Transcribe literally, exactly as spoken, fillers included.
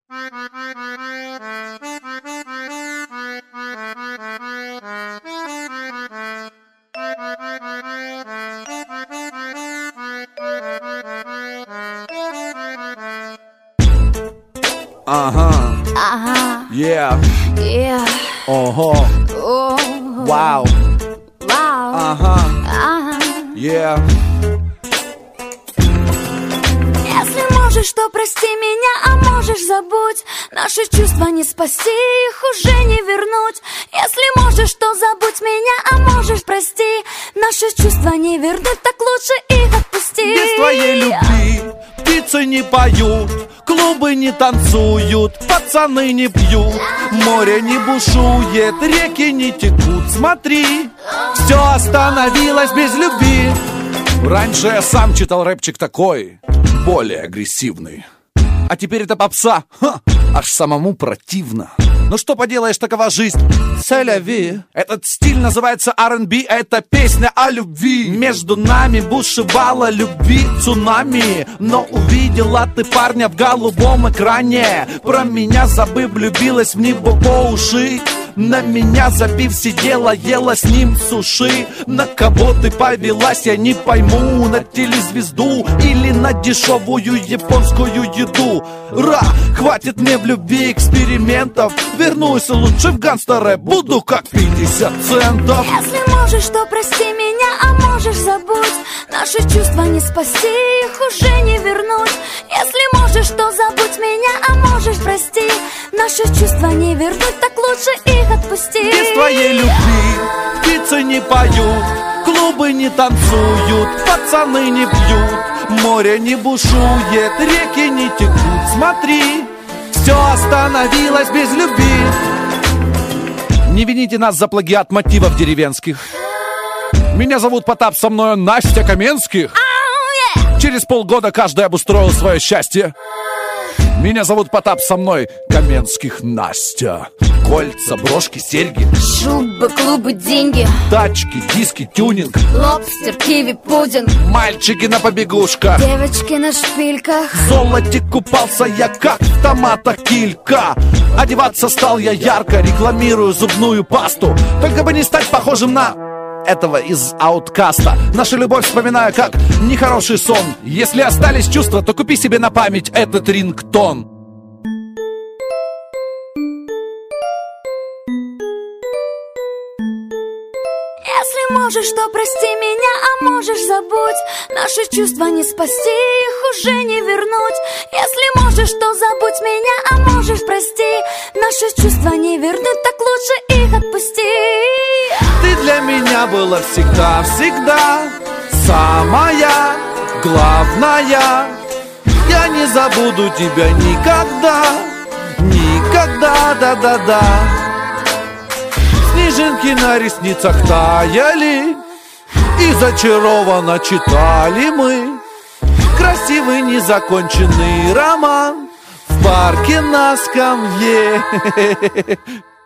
Ага. Ага. Yeah. Yeah. Ого. О. Вау. Вау. Ага. Ага. Yeah. Если можешь, то прости меня, а можешь забудь. Наши чувства не спасти, их уже не вернуть. Если можешь, то забудь меня, а можешь прости. Наши чувства не вернуть, так лучше их отпусти. Без твоей любви птицы не поют, клубы не танцуют, пацаны не пьют, море не бушует, реки не текут. Смотри, все остановилось без любви. Раньше я сам читал рэпчик такой, более агрессивный. А теперь это попса, ха, аж самому противно. Ну что поделаешь, такова жизнь. Селяви. Этот стиль называется ар энд би, это песня о любви. Между нами бушевала любви цунами, но увидела ты парня в голубом экране. Про меня забыв, влюбилась в него по уши. На меня забив, сидела, ела с ним суши. На кого ты повелась, я не пойму. На телезвезду или на дешевую японскую еду. Ра, хватит мне в любви экспериментов. Вернусь лучше в гангстер-рэп, буду как пятьдесят центов. Если можешь, то прости меня, а можешь забудь. Наши чувства не спасти, их уже не вернуть. Если можешь, то забудь меня, а можешь прости. Наши чувства не вернуть, так лучше их отпусти. Без твоей любви птицы не поют, клубы не танцуют, пацаны не пьют, море не бушует, реки не текут. Смотри, все остановилось без любви. Не вините нас за плагиат мотивов деревенских. Меня зовут Потап, со мною Настя Каменских. Oh, yeah. Через полгода каждый обустроил свое счастье. Меня зовут Потап, со мной Каменских Настя. Кольца, брошки, серьги, шубы, клубы, деньги, тачки, диски, тюнинг, лобстер, киви, пудинг, мальчики на побегушках, девочки на шпильках. В золоте купался я, как в томатах килька. Одеваться стал я ярко, рекламирую зубную пасту. Только бы не стать похожим на этого из ауткаста. Нашу любовь вспоминаю как нехороший сон. Если остались чувства, то купи себе на память этот рингтон. Если можешь, то прости меня, а можешь забудь. Наши чувства не спасти, их уже не вернуть. Если можешь, то забудь меня, а можешь прости. Наши чувства не вернуть, так лучше их отпусти. Ты для меня была всегда, всегда самая главная. Я не забуду тебя никогда, никогда, да-да-да. Снежинки на ресницах таяли, и зачарованно читали мы красивый незаконченный роман в парке на скамье.